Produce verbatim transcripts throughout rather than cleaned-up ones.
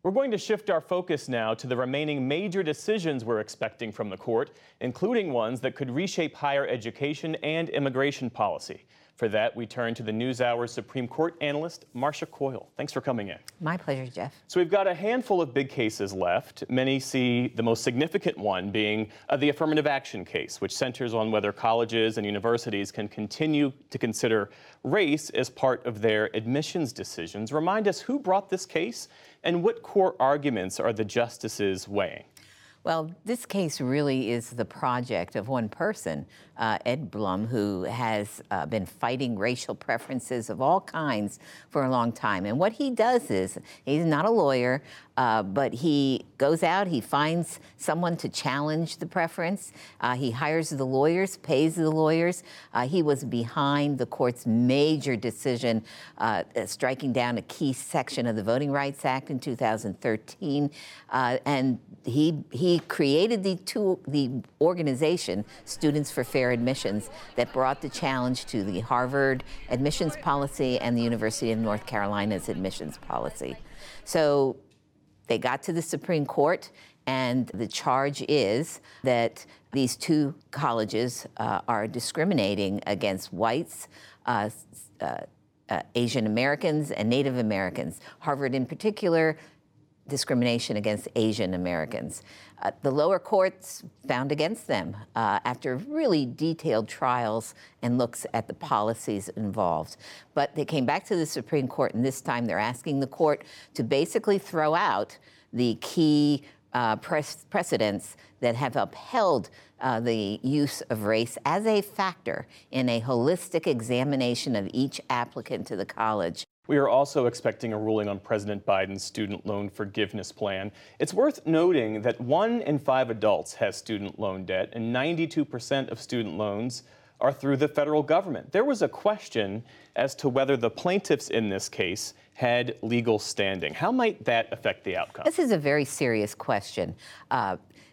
We're going to shift our focus now to the remaining major decisions we're expecting from the court, including ones that could reshape higher education and immigration policy. For that, we turn to the NewsHour's Supreme Court analyst, Marcia Coyle. Thanks for coming in. My pleasure, Jeff. So we've got a handful of big cases left. Many see the most significant one being uh, the affirmative action case, which centers on whether colleges and universities can continue to consider race as part of their admissions decisions. Remind us who brought this case and what core arguments are the justices weighing? Well, this case really is the project of one person, uh, Ed Blum, who has uh, been fighting racial preferences of all kinds for a long time. And what he does is, he's not a lawyer, uh, but he goes out, he finds someone to challenge the preference. Uh, he hires the lawyers, pays the lawyers. Uh, he was behind the court's major decision, uh, striking down a key section of the Voting Rights Act in two thousand thirteen. Uh, and he, he created the, two, the organization, Students for Fair Admissions, that brought the challenge to the Harvard admissions policy and the University of North Carolina's admissions policy. So they got to the Supreme Court, and the charge is that these two colleges uh, are discriminating against whites, uh, uh, uh, Asian Americans, and Native Americans. Harvard in particular, discrimination against Asian Americans. Uh, the lower courts found against them uh, after really detailed trials and looks at the policies involved. But they came back to the Supreme Court, and this time they're asking the court to basically throw out the key uh, pres- precedents that have upheld uh, the use of race as a factor in a holistic examination of each applicant to the college. We are also expecting a ruling on President Biden's student loan forgiveness plan. It's worth noting that one in five adults has student loan debt, and ninety-two percent of student loans are through the federal government. There was a question as to whether the plaintiffs in this case had legal standing. How might that affect the outcome? This is a very serious question. Uh,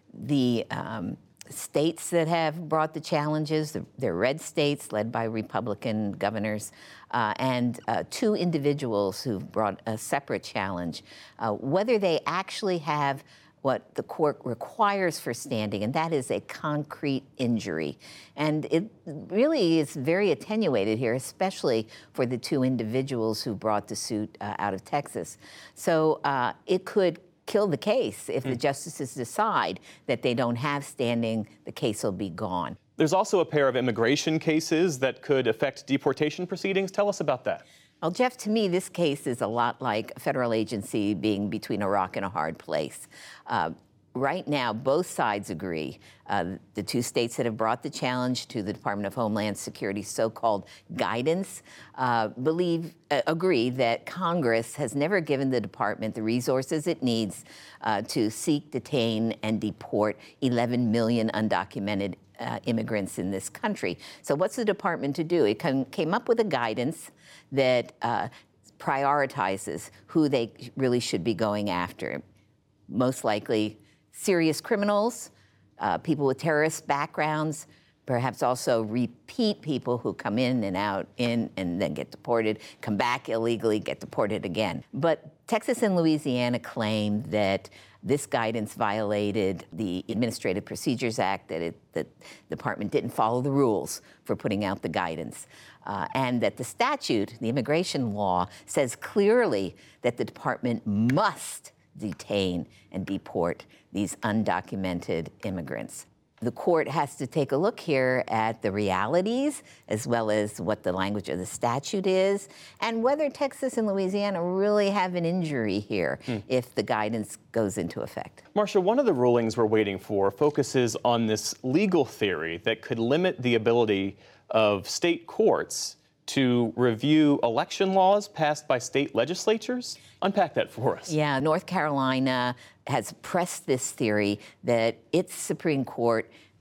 the um, states that have brought the challenges, they're red states led by Republican governors, uh, and uh, two individuals who've brought a separate challenge. Uh, whether they actually have what the court requires for standing, and that is a concrete injury. And it really is very attenuated here, especially for the two individuals who brought the suit uh, out of Texas. So uh, it could kill the case. If the justices decide that they don't have standing, the case will be gone. There's also a pair of immigration cases that could affect deportation proceedings. Tell us about that. Well, Jeff, to me, this case is a lot like a federal agency being between a rock and a hard place. Uh, Right now, both sides agree. Uh, the two states that have brought the challenge to the Department of Homeland Security's so-called guidance uh, believe, uh, agree that Congress has never given the department the resources it needs uh, to seek, detain, and deport eleven million undocumented uh, immigrants in this country. So what's the department to do? It can, came up with a guidance that uh, prioritizes who they really should be going after. Most likely, serious criminals, uh, people with terrorist backgrounds, perhaps also repeat people who come in and out, in and then get deported, come back illegally, get deported again. But Texas and Louisiana claim that this guidance violated the Administrative Procedures Act, that it, the department didn't follow the rules for putting out the guidance, uh, and that the statute, the immigration law, says clearly that the department must detain and deport these undocumented immigrants. The court has to take a look here at the realities, as well as what the language of the statute is, and whether Texas and Louisiana really have an injury here hmm. if the guidance goes into effect. Marcia, one of the rulings we're waiting for focuses on this legal theory that could limit the ability of state courts to review election laws passed by state legislatures? Unpack that for us. Yeah, North Carolina has pressed this theory that its Supreme Court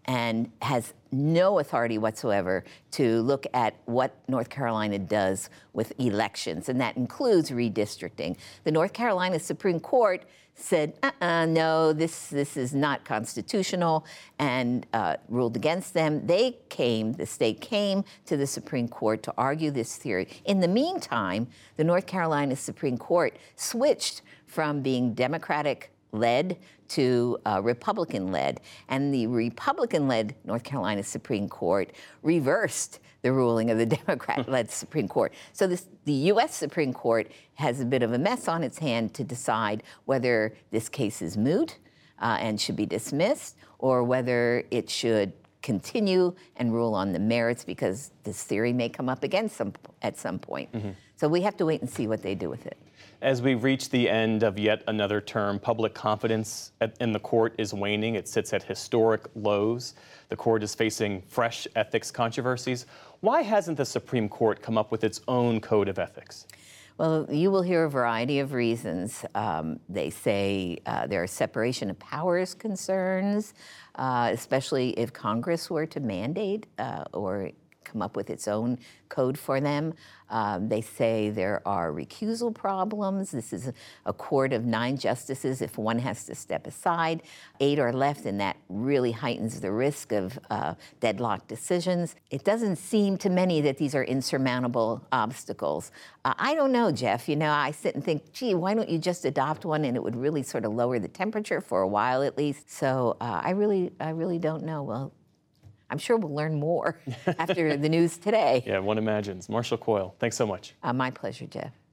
and has no authority whatsoever to look at what North Carolina does with elections, and that includes redistricting. The North Carolina Supreme Court said, uh-uh, no, this, this is not constitutional, and uh, ruled against them. They came, the state came to the Supreme Court to argue this theory. In the meantime, the North Carolina Supreme Court switched from being Democratic-led to uh, Republican-led, and the Republican-led North Carolina Supreme Court reversed the ruling of the Democrat-led Supreme Court. So this, the U S Supreme Court has a bit of a mess on its hand to decide whether this case is moot uh, and should be dismissed, or whether it should continue and rule on the merits, because this theory may come up again some, at some point. Mm-hmm. So we have to wait and see what they do with it. As we reach the end of yet another term, public confidence in the court is waning. It sits at historic lows. The court is facing fresh ethics controversies. Why hasn't the Supreme Court come up with its own code of ethics? Well, you will hear a variety of reasons. Um, they say uh, there are separation of powers concerns, uh, especially if Congress were to mandate uh, or come up with its own code for them. Um, they say there are recusal problems. This is a, a court of nine justices. If one has to step aside, eight are left, and that really heightens the risk of uh, deadlock decisions. It doesn't seem to many that these are insurmountable obstacles. Uh, I don't know, Jeff. You know, I sit and think, gee, why don't you just adopt one, and it would really sort of lower the temperature for a while at least. So uh, I really, I really don't know. Well, I'm sure we'll learn more after the news today. Yeah, one imagines. Marshall Coyle, thanks so much. Uh, my pleasure, Jeff.